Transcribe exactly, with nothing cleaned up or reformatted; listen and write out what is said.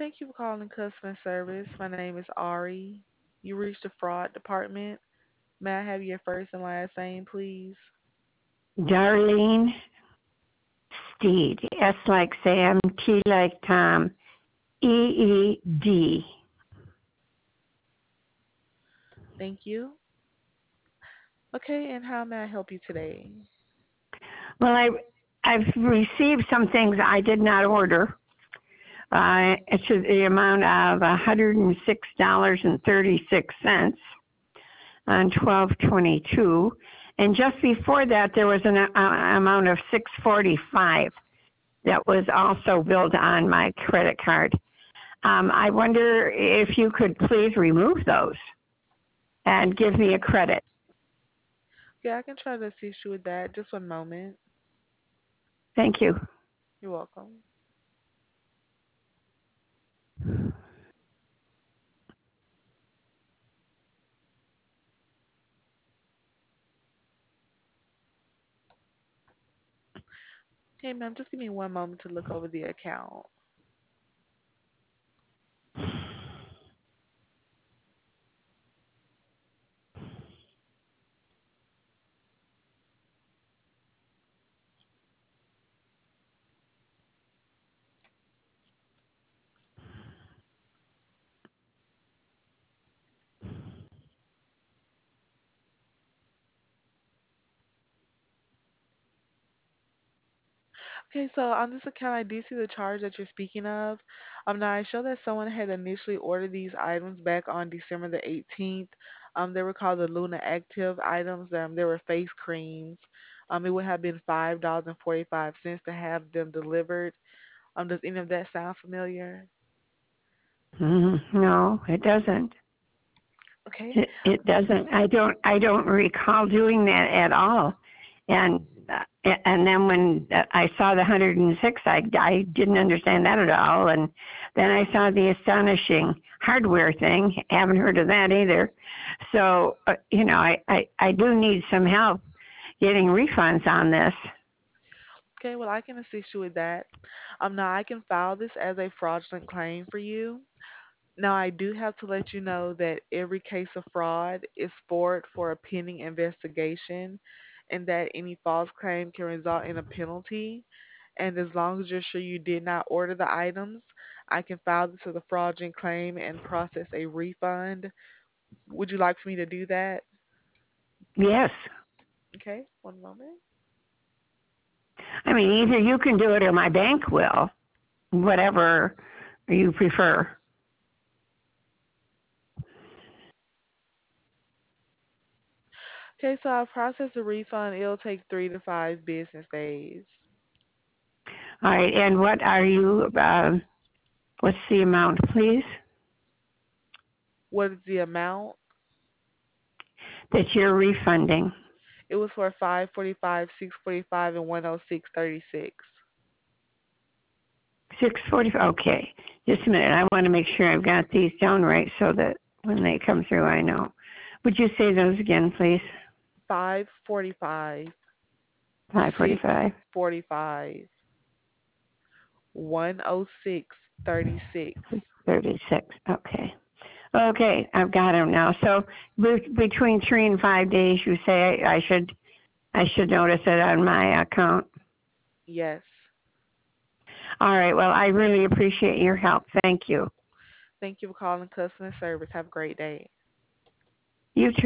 Thank you for calling customer service. My name is Ari. You reached the fraud department. May I have your first and last name, please? Darlene Steed. S like Sam, T like Tom, E E D. Thank you. Okay, and how may I help you today? Well, I I've received some things I did not order. Uh, it's the amount of one hundred and six dollars and thirty six cents on twelve twenty two, and just before that there was an uh, amount of six forty five that was also billed on my credit card. Um, I wonder if you could please remove those and give me a credit. Yeah, I can try to assist you with that. Just one moment. Thank you. You're welcome. Okay, ma'am, just give me one moment to look over the account. Okay, so on this account, I do see the charge that you're speaking of. Um, now I show that someone had initially ordered these items back on December the eighteenth. Um, they were called the Luna Active items. Um, they were face creams. Um, it would have been five dollars and forty-five cents to have them delivered. Um, does any of that sound familiar? Mm, no, it doesn't. Okay. It, it doesn't. I don't. I don't recall doing that at all. And uh, and then when I saw the one hundred and six, I I didn't understand that at all. And then I saw the astonishing hardware thing. Haven't heard of that either. So uh, you know, I, I I do need some help getting refunds on this. Okay, well, I can assist you with that. Um, now I can file this as a fraudulent claim for you. Now, I do have to let you know that every case of fraud is forwarded for a pending investigation and that any false claim can result in a penalty. And as long as you're sure you did not order the items, I can file this as a fraudulent claim and process a refund. Would you like for me to do that? Yes. Okay, one moment. I mean, either you can do it or my bank will, whatever you prefer. Okay, so I'll process the refund. It'll take three to five business days. All right, and what are you, uh, what's the amount, please, What is the amount? that you're refunding? It was for five forty-five, six forty-five, and one oh six thirty-six. six forty, okay. Just a minute, I want to make sure I've got these down right so that when they come through, I know. Would you say those again, please? five forty-five, six five forty-five, forty-five, one oh six thirty-six. thirty-six, okay. Okay, I've got them now. So be- between three and five days, you say I, I should, I should notice it on my account. Yes. All right, well, I really appreciate your help. Thank you. Thank you for calling customer service. Have a great day. You too.